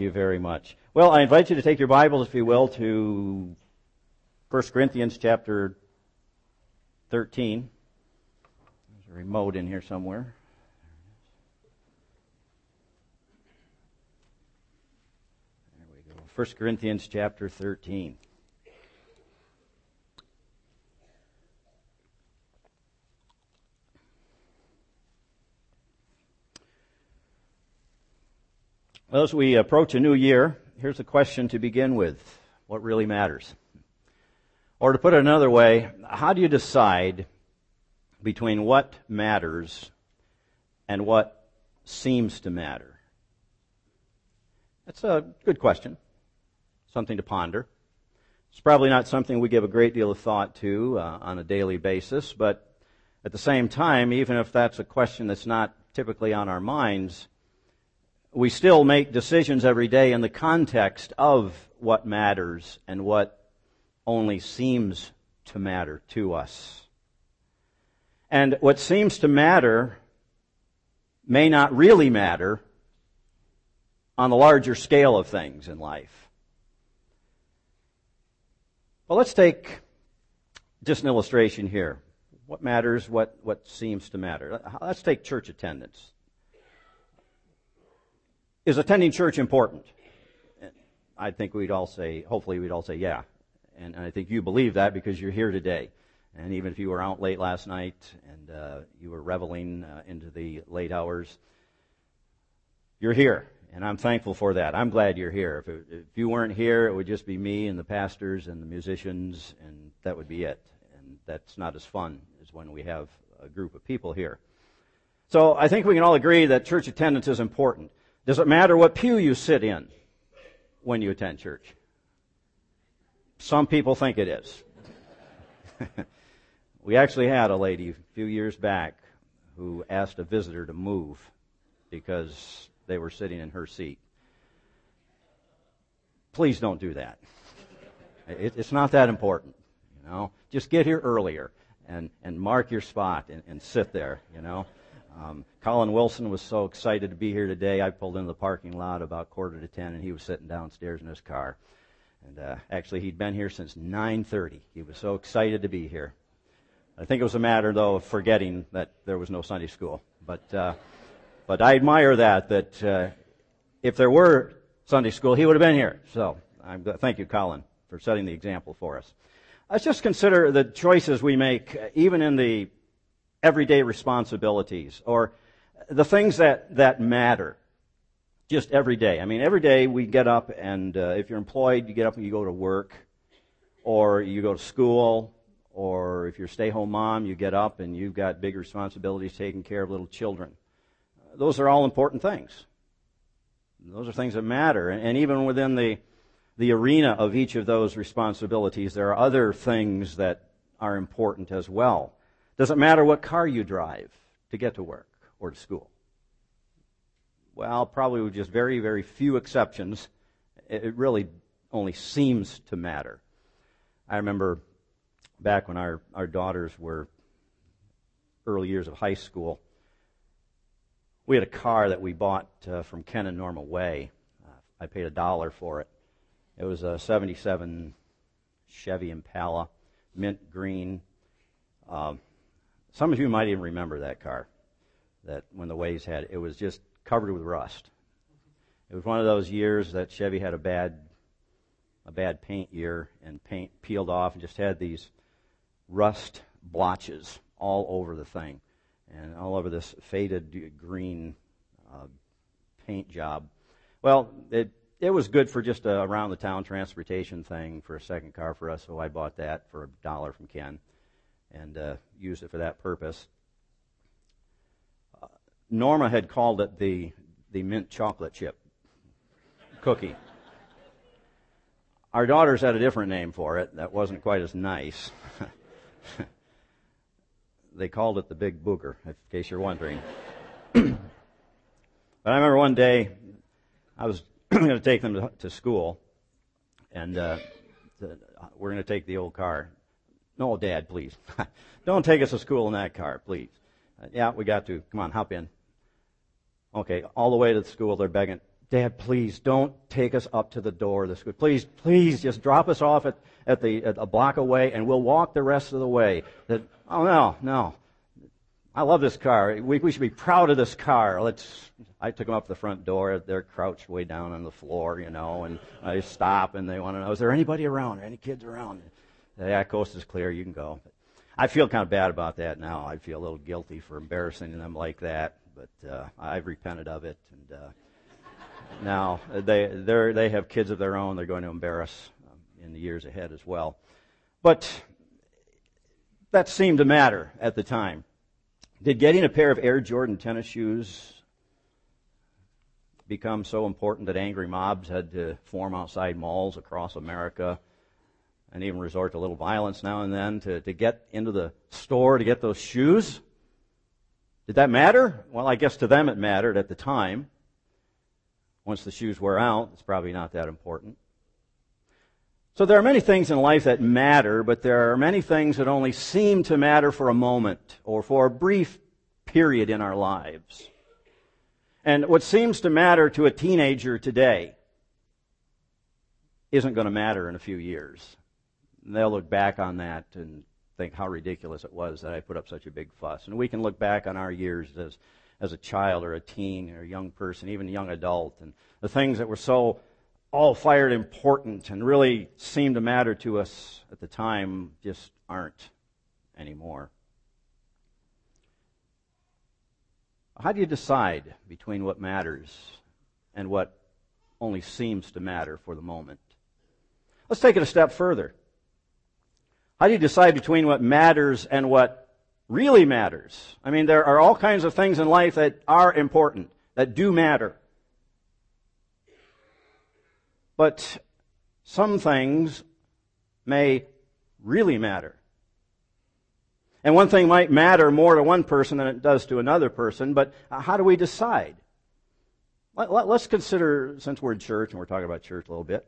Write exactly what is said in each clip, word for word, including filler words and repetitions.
you very much. Well, I invite you to take your Bibles, if you will, to First Corinthians chapter thirteen. There's a remote in here somewhere. There we go. First Corinthians chapter thirteen. Well, as we approach a new year, here's a question to begin with. What really matters? Or to put it another way, how do you decide between what matters and what seems to matter? That's a good question, something to ponder. It's probably not something we give a great deal of thought to uh, on a daily basis, but at the same time, even if that's a question that's not typically on our minds, we still make decisions every day in the context of what matters and what only seems to matter to us. And what seems to matter may not really matter on the larger scale of things in life. Well, let's take just an illustration here. What matters, what, what seems to matter. Let's take church attendance. Is attending church important? I think we'd all say, hopefully we'd all say, yeah. And, and I think you believe that because you're here today. And even if you were out late last night and uh, you were reveling uh, into the late hours, you're here. And I'm thankful for that. I'm glad you're here. If, it, if you weren't here, it would just be me and the pastors and the musicians, and that would be it. And that's not as fun as when we have a group of people here. So I think we can all agree that church attendance is important. Does it matter what pew you sit in when you attend church? Some people think it is. We actually had a lady a few years back who asked a visitor to move because they were sitting in her seat. Please don't do that. It, it's not that important, you know. Just get here earlier and, and mark your spot and, and sit there, you know. Um, Colin Wilson was so excited to be here today. I pulled into the parking lot about quarter to ten, and he was sitting downstairs in his car. And uh, actually, he'd been here since nine thirty. He was so excited to be here. I think it was a matter, though, of forgetting that there was no Sunday school. But uh, but I admire that, that uh, if there were Sunday school, he would have been here. So I'm, thank you, Colin, for setting the example for us. Let's just consider the choices we make, even in the everyday responsibilities, or the things that, that matter just every day. I mean, every day we get up and uh, if you're employed, you get up and you go to work, or you go to school, or if you're a stay-home mom, you get up and you've got big responsibilities taking care of little children. Those are all important things. Those are things that matter. And even within the, the arena of each of those responsibilities, there are other things that are important as well. Does it matter what car you drive to get to work or to school? Well, probably with just very, very few exceptions, it really only seems to matter. I remember back when our, our daughters were early years of high school, we had a car that we bought uh, from Ken and Norma Way. Uh, I paid a dollar for it. It was a seventy-seven Chevy Impala, mint green. Um, Some of you might even remember that car, that when the Ways had it. It was just covered with rust. It was one of those years that Chevy had a bad a bad paint year, and paint peeled off and just had these rust blotches all over the thing and all over this faded green uh, paint job. Well, it it was good for just a around-the-town transportation thing for a second car for us, so I bought that for a dollar from Ken and uh, used it for that purpose. Uh, Norma had called it the the mint chocolate chip cookie. Our daughters had a different name for it that wasn't quite as nice. They called it the Big Booger, in case you're wondering. But I remember one day I was going to take them to, to school, and uh, the, we're going to take the old car. No, Dad, please. Don't take us to school in that car, please. Uh, yeah, we got to. Come on, hop in. Okay, all the way to the school, they're begging, Dad, please don't take us up to the door this week. Please, please just drop us off at, at the at a block away and we'll walk the rest of the way. That, oh no, no. I love this car. We, we should be proud of this car. Let's. I took them up to the front door. They're crouched way down on the floor, you know, and I stop and they want to know, is there anybody around? Are any kids around? Yeah, coast is clear. You can go. I feel kind of bad about that now. I feel a little guilty for embarrassing them like that, but uh, I've repented of it. And uh, now they they they have kids of their own. They're going to embarrass um, in the years ahead as well. But that seemed to matter at the time. Did getting a pair of Air Jordan tennis shoes become so important that angry mobs had to form outside malls across America and even resort to a little violence now and then to, to get into the store to get those shoes? Did that matter? Well, I guess to them it mattered at the time. Once the shoes wear out, it's probably not that important. So there are many things in life that matter, but there are many things that only seem to matter for a moment or for a brief period in our lives. And what seems to matter to a teenager today isn't going to matter in a few years. And they'll look back on that and think how ridiculous it was that I put up such a big fuss. And we can look back on our years as, as a child or a teen or a young person, even a young adult, and the things that were so all fired important and really seemed to matter to us at the time just aren't anymore. How do you decide between what matters and what only seems to matter for the moment? Let's take it a step further. How do you decide between what matters and what really matters? I mean, there are all kinds of things in life that are important, that do matter. But some things may really matter. And one thing might matter more to one person than it does to another person, but how do we decide? Let's consider, since we're in church and we're talking about church a little bit,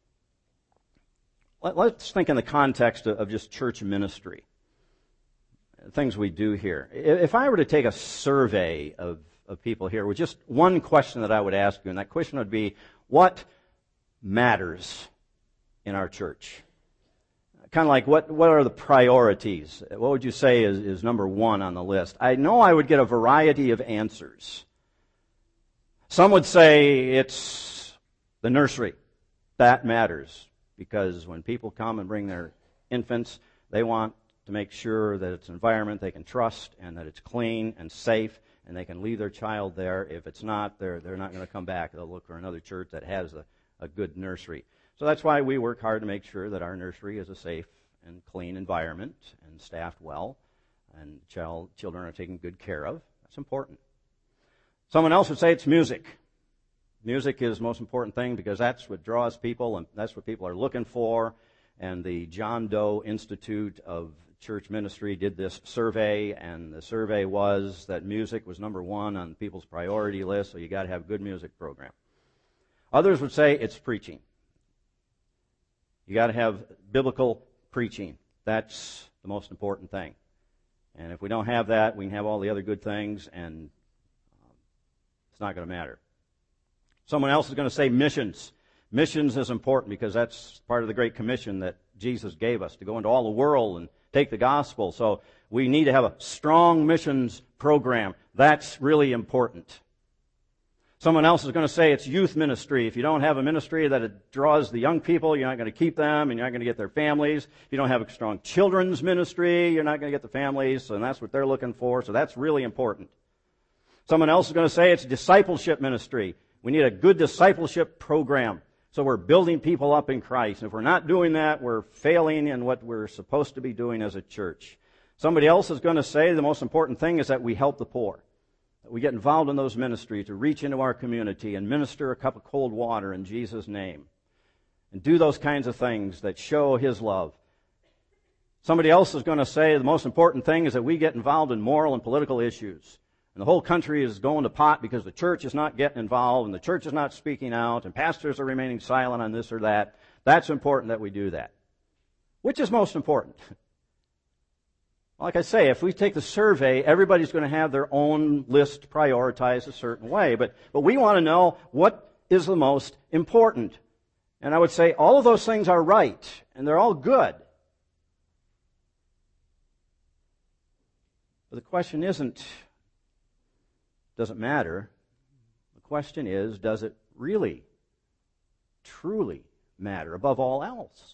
let's think in the context of just church ministry, things we do here. If I were to take a survey of, of people here with just one question that I would ask you, and that question would be, what matters in our church? Kind of like, what, what are the priorities? What would you say is, is number one on the list? I know I would get a variety of answers. Some would say it's the nursery. That matters, because when people come and bring their infants, they want to make sure that it's an environment they can trust and that it's clean and safe, and they can leave their child there. If it's not, they're, they're not going to come back. They'll look for another church that has a, a good nursery. So that's why we work hard to make sure that our nursery is a safe and clean environment and staffed well, and child, children are taken good care of. That's important. Someone else would say it's music. Music is the most important thing because that's what draws people, and that's what people are looking for. And the John Doe Institute of Church Ministry did this survey, and the survey was that music was number one on people's priority list, so you got to have a good music program. Others would say it's preaching. You got to have biblical preaching. That's the most important thing. And if we don't have that, we can have all the other good things, and um, it's not going to matter. Someone else is going to say missions. Missions is important because that's part of the Great Commission that Jesus gave us, to go into all the world and take the gospel. So we need to have a strong missions program. That's really important. Someone else is going to say it's youth ministry. If you don't have a ministry that it draws the young people, you're not going to keep them, and you're not going to get their families. If you don't have a strong children's ministry, you're not going to get the families, and that's what they're looking for, so that's really important. Someone else is going to say it's discipleship ministry. We need a good discipleship program, so we're building people up in Christ. And if we're not doing that, we're failing in what we're supposed to be doing as a church. Somebody else is going to say the most important thing is that we help the poor. We get involved in those ministries to reach into our community and minister a cup of cold water in Jesus' name. And do those kinds of things that show His love. Somebody else is going to say the most important thing is that we get involved in moral and political issues. And the whole country is going to pot because the church is not getting involved and the church is not speaking out and pastors are remaining silent on this or that. That's important that we do that. Which is most important? Like I say, if we take the survey, everybody's going to have their own list prioritized a certain way. But, but we want to know what is the most important? And I would say all of those things are right, and they're all good. But the question isn't, does it matter? The question is, does it really, truly matter above all else?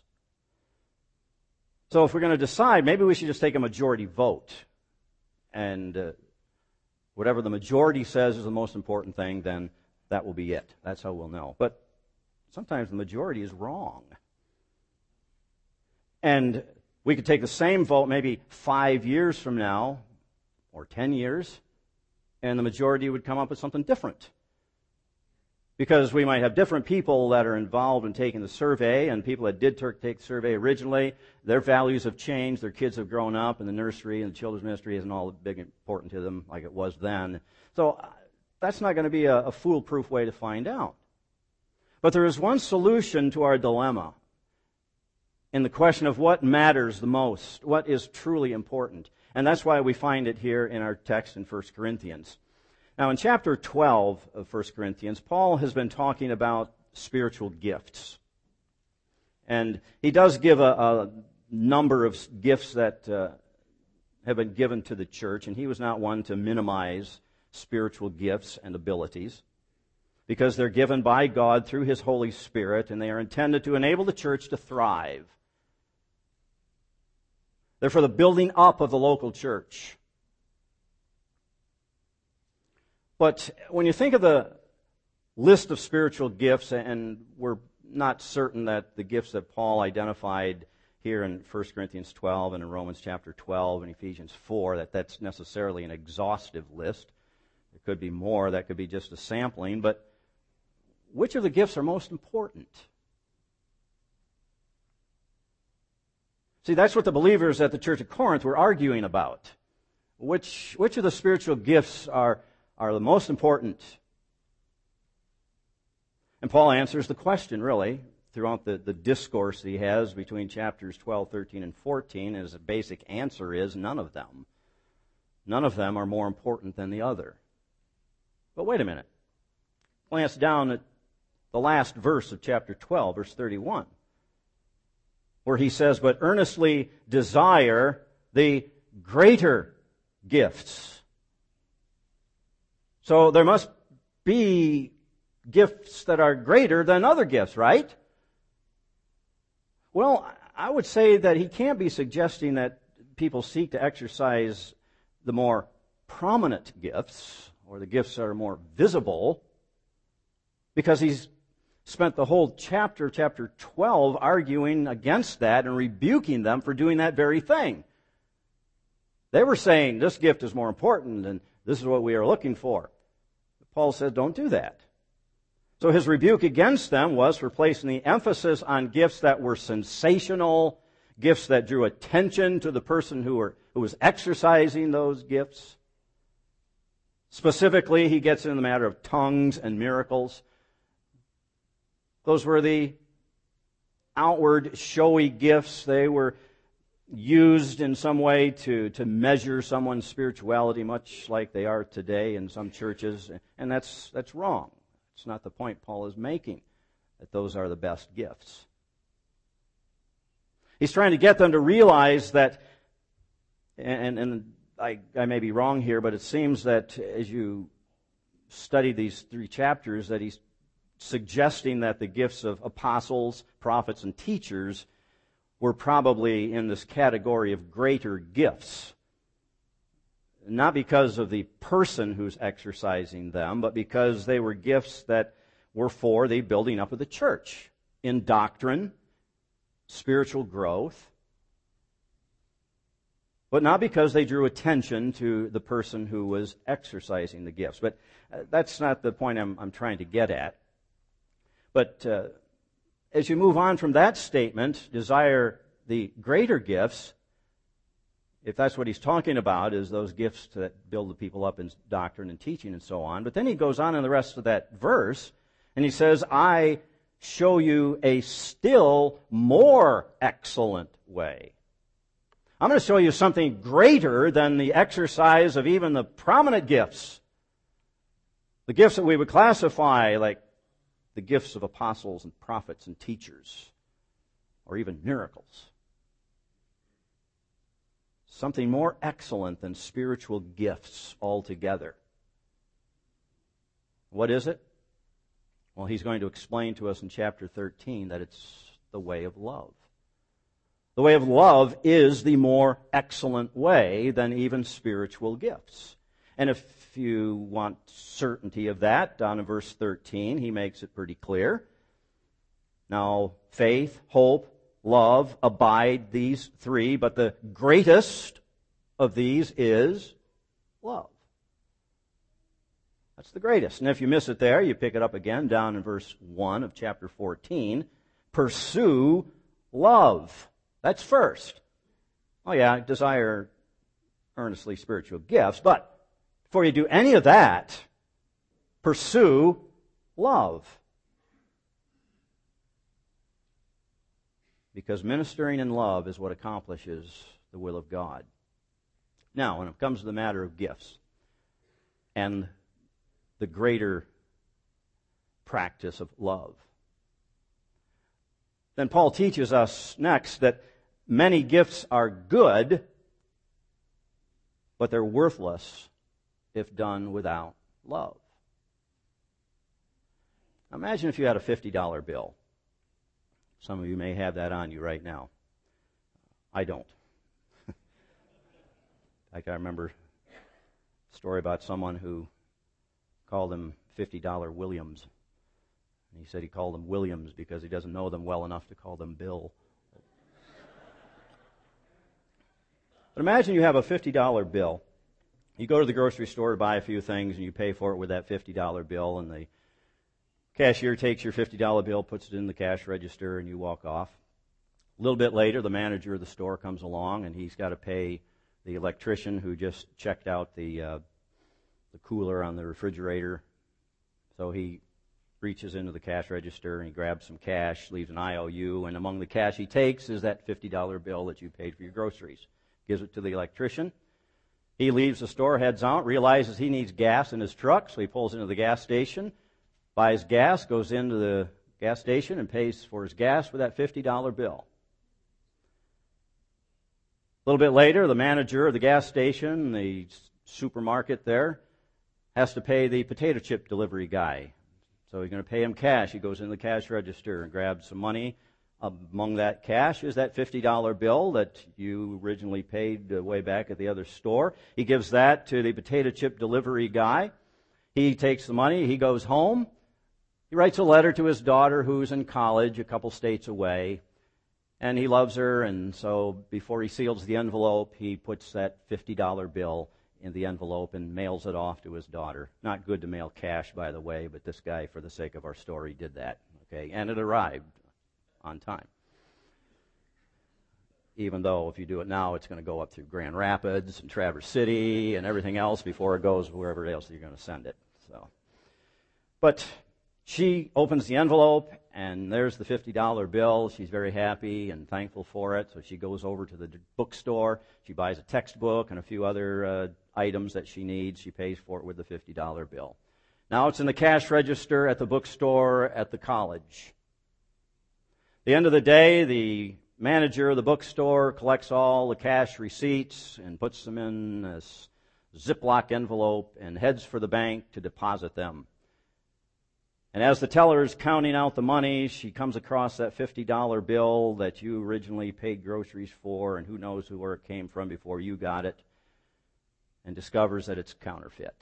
So if we're going to decide, maybe we should just take a majority vote. And uh, whatever the majority says is the most important thing, then that will be it. That's how we'll know. But sometimes the majority is wrong. And we could take the same vote maybe five years from now, or ten years, and the majority would come up with something different. Because we might have different people that are involved in taking the survey, and people that did take the survey originally, their values have changed, their kids have grown up, and the nursery and the children's ministry isn't all big important to them like it was then. So that's not going to be a, a foolproof way to find out. But there is one solution to our dilemma in the question of what matters the most, what is truly important. And that's why we find it here in our text in First Corinthians. Now, in chapter twelve of First Corinthians, Paul has been talking about spiritual gifts. And he does give a, a number of gifts that uh, have been given to the church, and he was not one to minimize spiritual gifts and abilities, because they're given by God through His Holy Spirit, and they are intended to enable the church to thrive. They're for the building up of the local church. But when you think of the list of spiritual gifts, and we're not certain that the gifts that Paul identified here in First Corinthians twelve and in Romans chapter twelve and Ephesians four, that that's necessarily an exhaustive list. There could be more, that could be just a sampling, but which of the gifts are most important? See, that's what the believers at the church of Corinth were arguing about. Which, which of the spiritual gifts are, are the most important? And Paul answers the question, really, throughout the, the discourse that he has between chapters twelve, thirteen, and fourteen. And his basic answer is none of them. None of them are more important than the other. But wait a minute. Glance down at the last verse of chapter twelve, verse thirty-one. Where he says, but earnestly desire the greater gifts. So there must be gifts that are greater than other gifts, right? Well, I would say that he can't be suggesting that people seek to exercise the more prominent gifts, or the gifts that are more visible, because he's spent the whole chapter, chapter twelve, arguing against that and rebuking them for doing that very thing. They were saying, this gift is more important and this is what we are looking for. But Paul said, don't do that. So his rebuke against them was for placing the emphasis on gifts that were sensational, gifts that drew attention to the person who, were, who was exercising those gifts. Specifically, he gets into the matter of tongues and miracles. Those were the outward, showy gifts. They were used in some way to, to measure someone's spirituality, much like they are today in some churches. And that's, that's wrong. It's not the point Paul is making, that those are the best gifts. He's trying to get them to realize that, and, and I, I may be wrong here, but it seems that as you study these three chapters, that he's suggesting that the gifts of apostles, prophets, and teachers were probably in this category of greater gifts. Not because of the person who's exercising them, but because they were gifts that were for the building up of the church in doctrine, spiritual growth, but not because they drew attention to the person who was exercising the gifts. But that's not the point I'm, I'm trying to get at. But uh, as you move on from that statement, desire the greater gifts, if that's what he's talking about, is those gifts that build the people up in doctrine and teaching and so on. But then he goes on in the rest of that verse, and he says, I show you a still more excellent way. I'm going to show you something greater than the exercise of even the prominent gifts. The gifts that we would classify like the gifts of apostles and prophets and teachers, or even miracles. Something more excellent than spiritual gifts altogether. What is it? Well, he's going to explain to us in chapter thirteen that it's the way of love. The way of love is the more excellent way than even spiritual gifts. And if you want certainty of that, down in verse thirteen, he makes it pretty clear. Now, faith, hope, love, abide, these three, but the greatest of these is love. That's the greatest. And if you miss it there, you pick it up again down in verse one of chapter fourteen. Pursue love. That's first. Oh yeah, desire earnestly spiritual gifts, but before you do any of that, pursue love. Because ministering in love is what accomplishes the will of God. Now, when it comes to the matter of gifts and the greater practice of love, then Paul teaches us next that many gifts are good, but they're worthless if done without love. Now imagine if you had a fifty dollar bill. Some of you may have that on you right now. I don't. I can remember a story about someone who called them fifty dollar Williams. And he said he called them Williams because he doesn't know them well enough to call them Bill. But imagine you have a fifty dollar bill. You go to the grocery store to buy a few things and you pay for it with that fifty dollar bill, and the cashier takes your fifty dollar bill, puts it in the cash register, and you walk off. A little bit later, the manager of the store comes along, and he's got to pay the electrician who just checked out the uh, the cooler on the refrigerator. So he reaches into the cash register, and he grabs some cash, leaves an I O U, and among the cash he takes is that fifty dollar bill that you paid for your groceries. Gives it to the electrician. He leaves the store, heads out, realizes he needs gas in his truck, so he pulls into the gas station, buys gas, goes into the gas station and pays for his gas with that fifty dollar bill. A little bit later, the manager of the gas station, the supermarket there, has to pay the potato chip delivery guy. So he's going to pay him cash. He goes into the cash register and grabs some money. Among that cash is that fifty dollar bill that you originally paid way back at the other store. He gives that to the potato chip delivery guy. He takes the money. He goes home. He writes a letter to his daughter who's in college a couple states away, and he loves her, and so before he seals the envelope, he puts that fifty dollar bill in the envelope and mails it off to his daughter. Not good to mail cash, by the way, but this guy, for the sake of our story, did that. Okay, and it arrived on time. Even though if you do it now, it's going to go up through Grand Rapids and Traverse City and everything else before it goes wherever else you're going to send it. So, but she opens the envelope, and there's the fifty dollar bill. She's very happy and thankful for it. So she goes over to the bookstore. She buys a textbook and a few other uh, items that she needs. She pays for it with the fifty dollar bill. Now it's in the cash register at the bookstore at the college. At the end of the day, the manager of the bookstore collects all the cash receipts and puts them in this Ziploc envelope and heads for the bank to deposit them. And as the teller is counting out the money, she comes across that fifty dollar bill that you originally paid groceries for, and who knows where it came from before you got it, and discovers that it's counterfeit.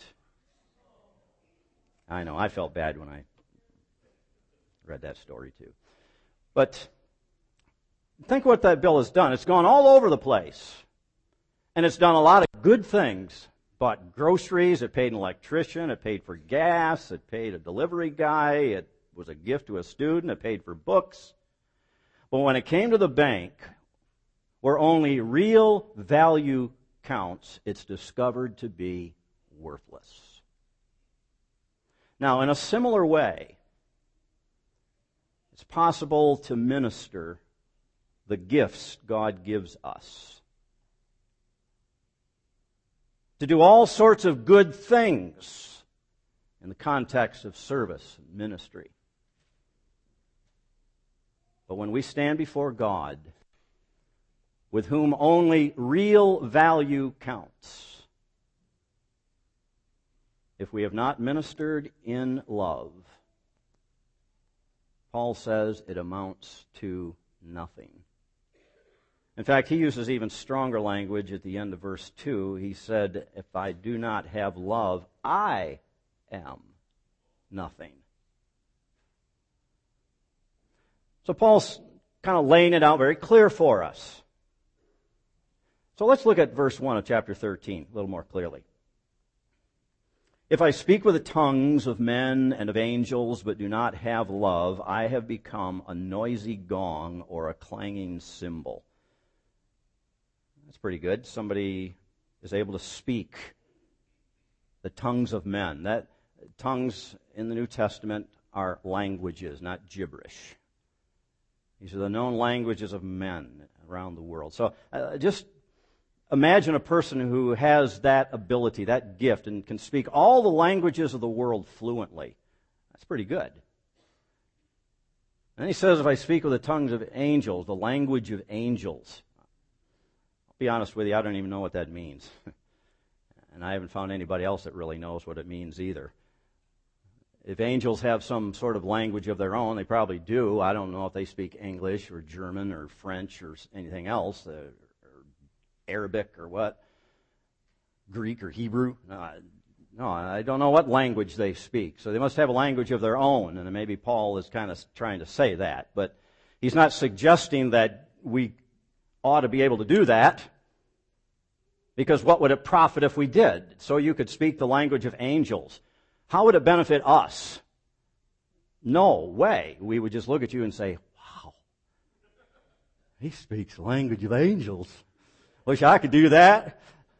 I know, I felt bad when I read that story too. But think what that bill has done. It's gone all over the place. And it's done a lot of good things. Bought groceries, it paid an electrician, it paid for gas, it paid a delivery guy, it was a gift to a student, it paid for books. But when it came to the bank, where only real value counts, it's discovered to be worthless. Now, in a similar way, it's possible to minister the gifts God gives us, to do all sorts of good things in the context of service and ministry. But when we stand before God, with whom only real value counts, if we have not ministered in love, Paul says it amounts to nothing. In fact, he uses even stronger language at the end of verse two. He said, if I do not have love, I am nothing. So Paul's kind of laying it out very clear for us. So let's look at verse one of chapter thirteen a little more clearly. If I speak with the tongues of men and of angels, but do not have love, I have become a noisy gong or a clanging cymbal. That's pretty good. Somebody is able to speak the tongues of men. That tongues in the New Testament are languages, not gibberish. These are the known languages of men around the world. So uh, just imagine a person who has that ability, that gift, and can speak all the languages of the world fluently. That's pretty good. And he says, if I speak with the tongues of angels, the language of angels. I'll be honest with you, I don't even know what that means. And I haven't found anybody else that really knows what it means either. If angels have some sort of language of their own, they probably do. I don't know if they speak English or German or French or anything else. Uh, Arabic or what? Greek or Hebrew? No, no, I don't know what language they speak. So they must have a language of their own, and maybe Paul is kind of trying to say that. But he's not suggesting that we ought to be able to do that, because what would it profit if we did? So you could speak the language of angels. How would it benefit us? No way. We would just look at you and say, wow, he speaks the language of angels. Wish I could do that.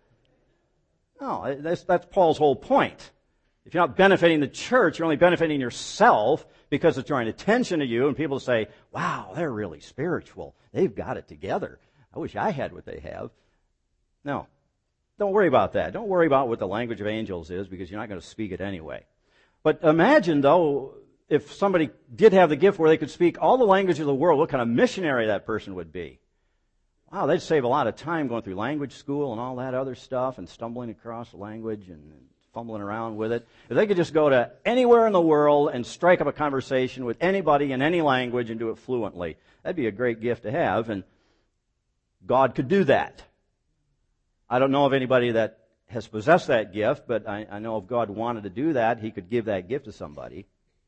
No, that's, that's Paul's whole point. If you're not benefiting the church, you're only benefiting yourself because it's drawing attention to you, and people say, wow, they're really spiritual. They've got it together. I wish I had what they have. No, don't worry about that. Don't worry about what the language of angels is, because you're not going to speak it anyway. But imagine, though, if somebody did have the gift where they could speak all the languages of the world, what kind of missionary that person would be. Wow, they'd save a lot of time going through language school and all that other stuff and stumbling across the language and fumbling around with it. If they could just go to anywhere in the world and strike up a conversation with anybody in any language and do it fluently, that'd be a great gift to have, and God could do that. I don't know of anybody that has possessed that gift, but I, I know if God wanted to do that, He could give that gift to somebody.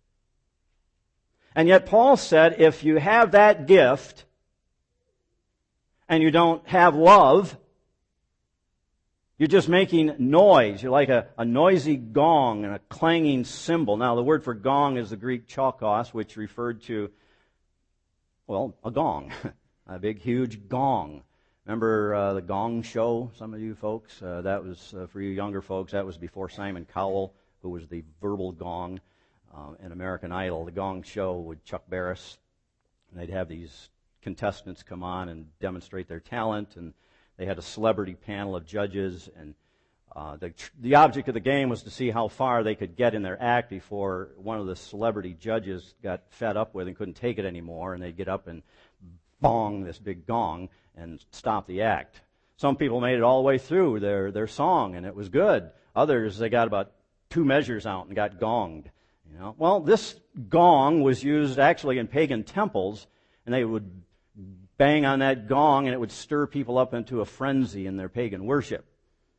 And yet Paul said, if you have that gift and you don't have love, you're just making noise. You're like a, a noisy gong and a clanging cymbal. Now, the word for gong is the Greek chalkos, which referred to, well, a gong, a big, huge gong. Remember uh, the Gong Show, some of you folks? Uh, that was, uh, for you younger folks, that was before Simon Cowell, who was the verbal gong uh, in American Idol. The Gong Show with Chuck Barris. And they'd have these contestants come on and demonstrate their talent, and they had a celebrity panel of judges, and uh, the, the object of the game was to see how far they could get in their act before one of the celebrity judges got fed up with and couldn't take it anymore, and they'd get up and bong this big gong and stop the act. Some people made it all the way through their, their song, and it was good. Others, they got about two measures out and got gonged. You know? Well, this gong was used actually in pagan temples, and they would bang on that gong, and it would stir people up into a frenzy in their pagan worship.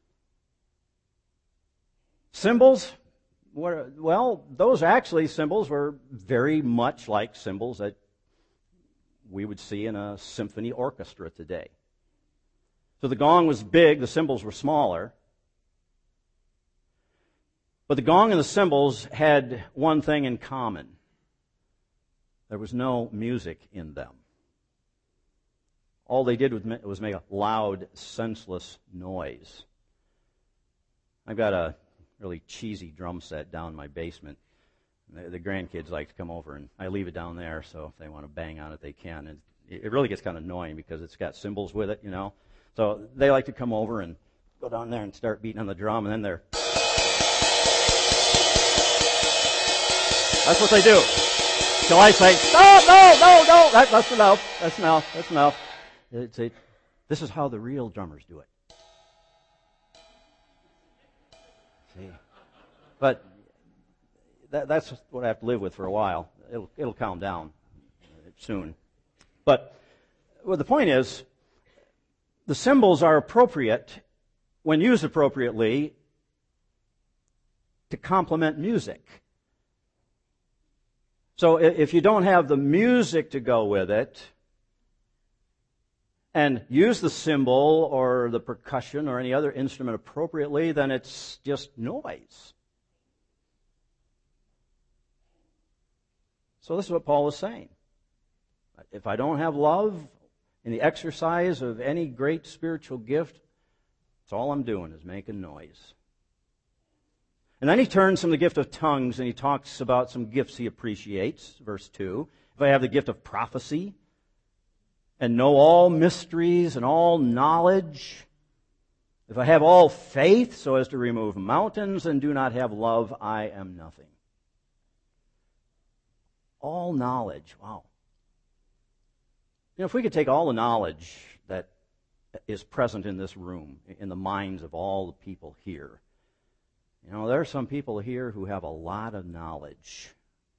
Symbols, well, those actually symbols were very much like symbols that we would see in a symphony orchestra today. So the gong was big, the cymbals were smaller. But the gong and the cymbals had one thing in common. There was no music in them. All they did was make a loud, senseless noise. I've got a really cheesy drum set down in my basement. The, the grandkids like to come over, and I leave it down there, so if they want to bang on it, they can. And it, it really gets kind of annoying because it's got cymbals with it, you know. So they like to come over and go down there and start beating on the drum, and then they're... That's what they do. Shall I say, no, no, no, no, that, that's enough, that's enough, that's enough. It's a, this is how the real drummers do it. See? But that, that's what I have to live with for a while. It'll, it'll calm down soon. But well, the point is, the cymbals are appropriate, when used appropriately, to complement music. So if you don't have the music to go with it, and use the cymbal or the percussion or any other instrument appropriately, then it's just noise. So this is what Paul is saying. If I don't have love in the exercise of any great spiritual gift, that's all I'm doing is making noise. And then he turns from the gift of tongues and he talks about some gifts he appreciates. Verse two, if I have the gift of prophecy and know all mysteries and all knowledge, if I have all faith so as to remove mountains and do not have love, I am nothing. All knowledge, wow. You know, if we could take all the knowledge that is present in this room, in the minds of all the people here, you know, there are some people here who have a lot of knowledge.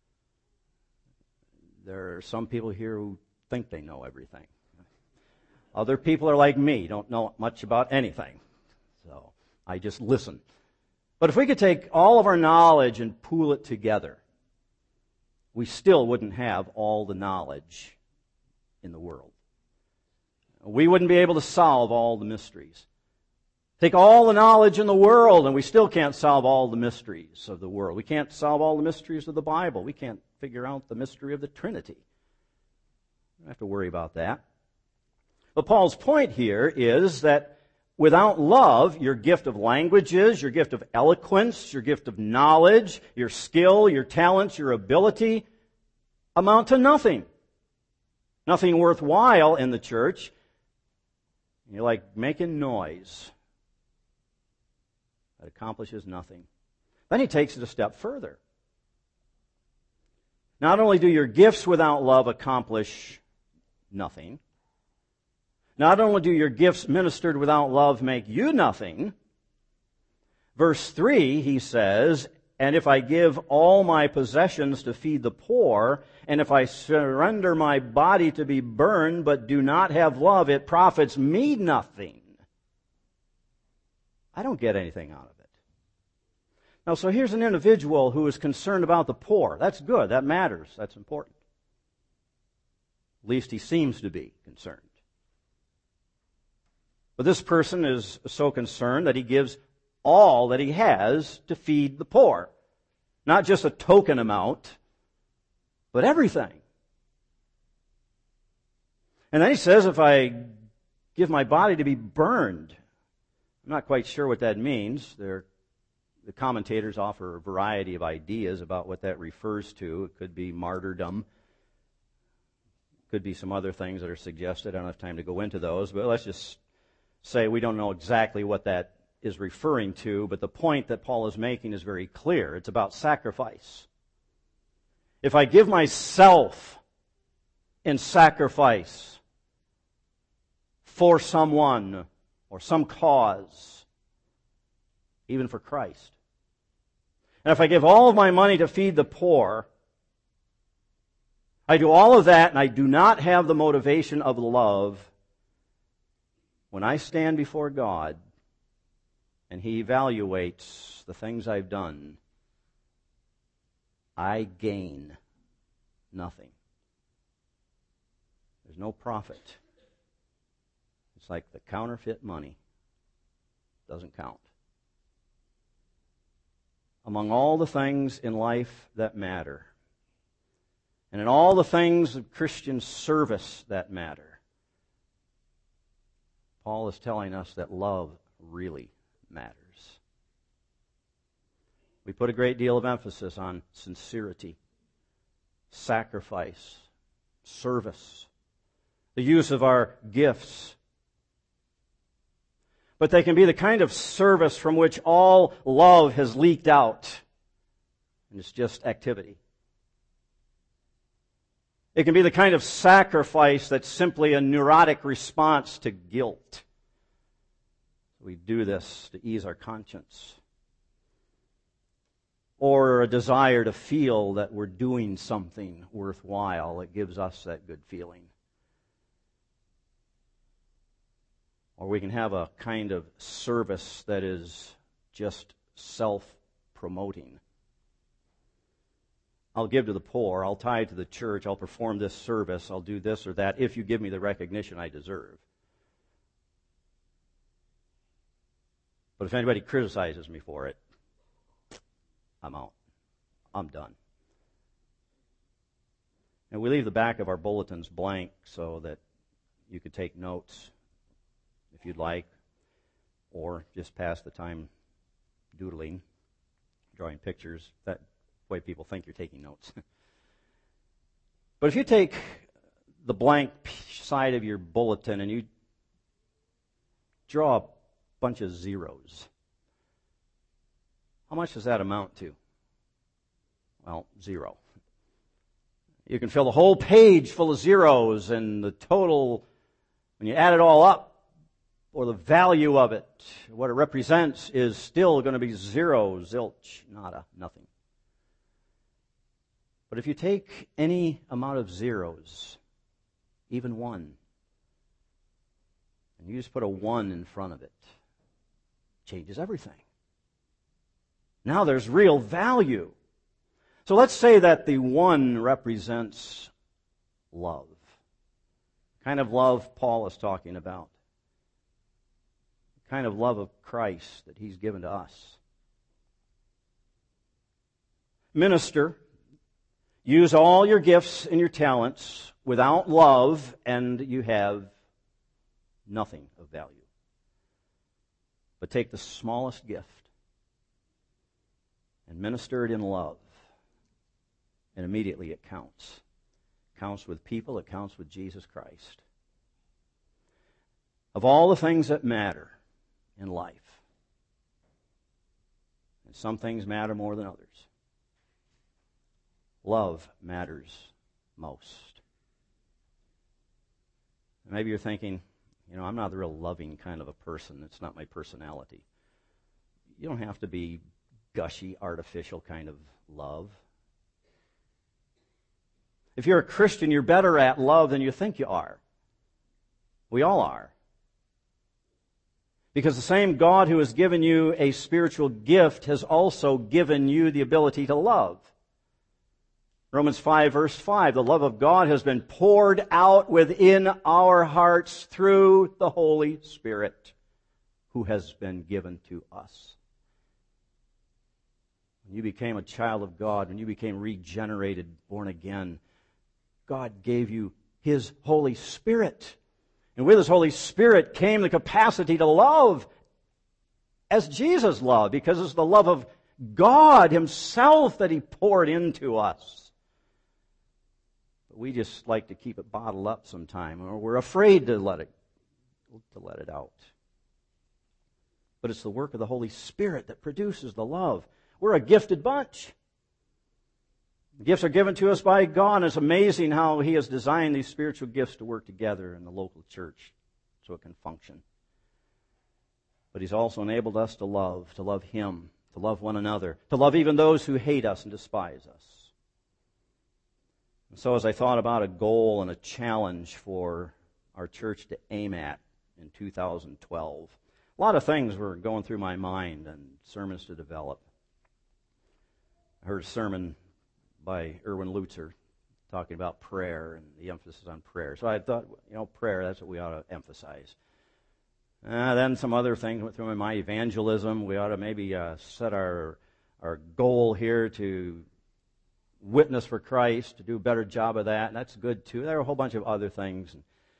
There are some people here who think they know everything. Other people are like me, don't know much about anything. So I just listen. But if we could take all of our knowledge and pool it together, we still wouldn't have all the knowledge in the world. We wouldn't be able to solve all the mysteries. Take all the knowledge in the world and we still can't solve all the mysteries of the world. We can't solve all the mysteries of the Bible. We can't figure out the mystery of the Trinity. We don't have to worry about that. But Paul's point here is that without love, your gift of languages, your gift of eloquence, your gift of knowledge, your skill, your talents, your ability amount to nothing. Nothing worthwhile in the church. You're like making noise that accomplishes nothing. Then he takes it a step further. Not only do your gifts without love accomplish nothing, not only do your gifts ministered without love make you nothing, verse three, he says, and if I give all my possessions to feed the poor, and if I surrender my body to be burned, but do not have love, it profits me nothing. I don't get anything out of it. Now, so here's an individual who is concerned about the poor. That's good. That matters. That's important. At least he seems to be concerned. But this person is so concerned that he gives all that he has to feed the poor. Not just a token amount, but everything. And then he says, if I give my body to be burned, I'm not quite sure what that means. There, the commentators offer a variety of ideas about what that refers to. It could be martyrdom. It could be some other things that are suggested. I don't have time to go into those, but let's just say we don't know exactly what that is referring to, but the point that Paul is making is very clear. It's about sacrifice. If I give myself in sacrifice for someone or some cause, even for Christ, and if I give all of my money to feed the poor, I do all of that and I do not have the motivation of love, when I stand before God and He evaluates the things I've done, I gain nothing. There's no profit. It's like the counterfeit money. Doesn't count. Among all the things in life that matter, and in all the things of Christian service that matter, Paul is telling us that love really matters. We put a great deal of emphasis on sincerity, sacrifice, service, the use of our gifts. But they can be the kind of service from which all love has leaked out, and it's just activity. It can be the kind of sacrifice that's simply a neurotic response to guilt. We do this to ease our conscience. Or a desire to feel that we're doing something worthwhile that gives us that good feeling. Or we can have a kind of service that is just self-promoting. I'll give to the poor, I'll tithe to the church, I'll perform this service, I'll do this or that if you give me the recognition I deserve. But if anybody criticizes me for it, I'm out. I'm done. And we leave the back of our bulletins blank so that you could take notes if you'd like, or just pass the time doodling, drawing pictures. That way people think you're taking notes. But if you take the blank side of your bulletin and you draw a bunch of zeros, how much does that amount to? Well, zero. You can fill the whole page full of zeros, and the total, when you add it all up, or the value of it, what it represents, is still going to be zero, zilch, nada, nothing. But if you take any amount of zeros, even one, and you just put a one in front of it, it changes everything. Now there's real value. So let's say that the one represents love. The kind of love Paul is talking about. The kind of love of Christ that He's given to us. Minister, use all your gifts and your talents without love, and you have nothing of value. But take the smallest gift and minister it in love, and immediately it counts. It counts with people, it counts with Jesus Christ. Of all the things that matter in life, and some things matter more than others, love matters most. And maybe you're thinking, you know, I'm not the real loving kind of a person. It's not my personality. You don't have to be gushy, artificial kind of love. If you're a Christian, you're better at love than you think you are. We all are. Because the same God who has given you a spiritual gift has also given you the ability to love. Romans five, verse five, the love of God has been poured out within our hearts through the Holy Spirit who has been given to us. When you became a child of God, when you became regenerated, born again, God gave you His Holy Spirit. And with His Holy Spirit came the capacity to love as Jesus loved, because it's the love of God Himself that He poured into us. But we just like to keep it bottled up sometime, or we're afraid to let it, to let it out. But it's the work of the Holy Spirit that produces the love. We're a gifted bunch. Gifts are given to us by God, and it's amazing how He has designed these spiritual gifts to work together in the local church so it can function. But He's also enabled us to love, to love Him, to love one another, to love even those who hate us and despise us. And so as I thought about a goal and a challenge for our church to aim at in two thousand twelve, a lot of things were going through my mind and sermons to develop. I heard a sermon by Erwin Lutzer talking about prayer and the emphasis on prayer. So I thought, you know, prayer, that's what we ought to emphasize. Uh, then some other things went through my mind. Evangelism, we ought to maybe uh, set our our goal here to witness for Christ, to do a better job of that, and that's good too. There were a whole bunch of other things.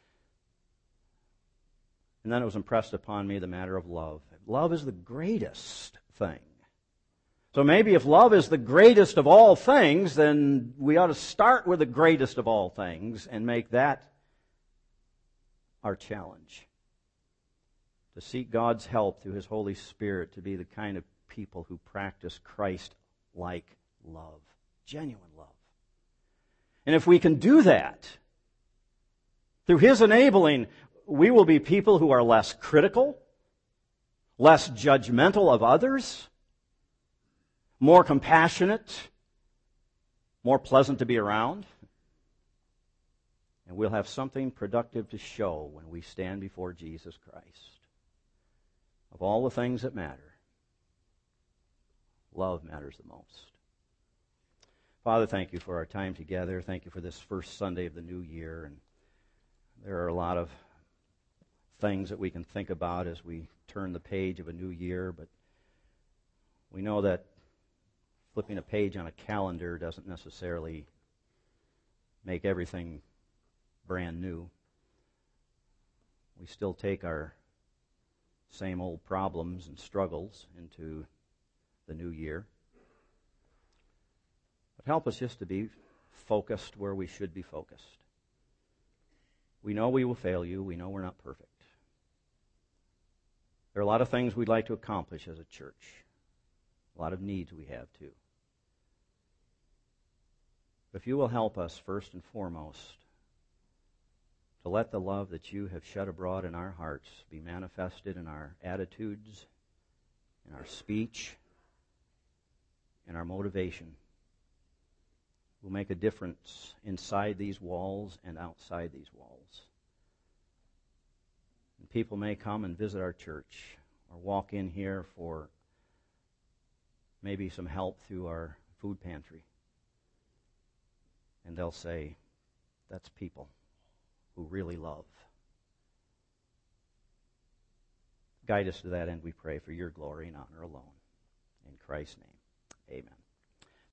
And then it was impressed upon me the matter of love. Love is the greatest thing. So maybe if love is the greatest of all things, then we ought to start with the greatest of all things and make that our challenge. To seek God's help through His Holy Spirit to be the kind of people who practice Christ-like love, genuine love. And if we can do that, through His enabling, we will be people who are less critical, less judgmental of others, more compassionate, more pleasant to be around. And we'll have something productive to show when we stand before Jesus Christ. Of all the things that matter, love matters the most. Father, thank you for our time together. Thank you for this first Sunday of the new year. And there are a lot of things that we can think about as we turn the page of a new year, but we know that flipping a page on a calendar doesn't necessarily make everything brand new. We still take our same old problems and struggles into the new year. But help us just to be focused where we should be focused. We know we will fail you. We know we're not perfect. There are a lot of things we'd like to accomplish as a church. A lot of needs we have too. But if you will help us first and foremost to let the love that you have shed abroad in our hearts be manifested in our attitudes, in our speech, in our motivation, will make a difference inside these walls and outside these walls. And people may come and visit our church or walk in here for maybe some help through our food pantry. And they'll say, that's people who really love. Guide us to that end, we pray, for your glory and honor alone. In Christ's name, amen.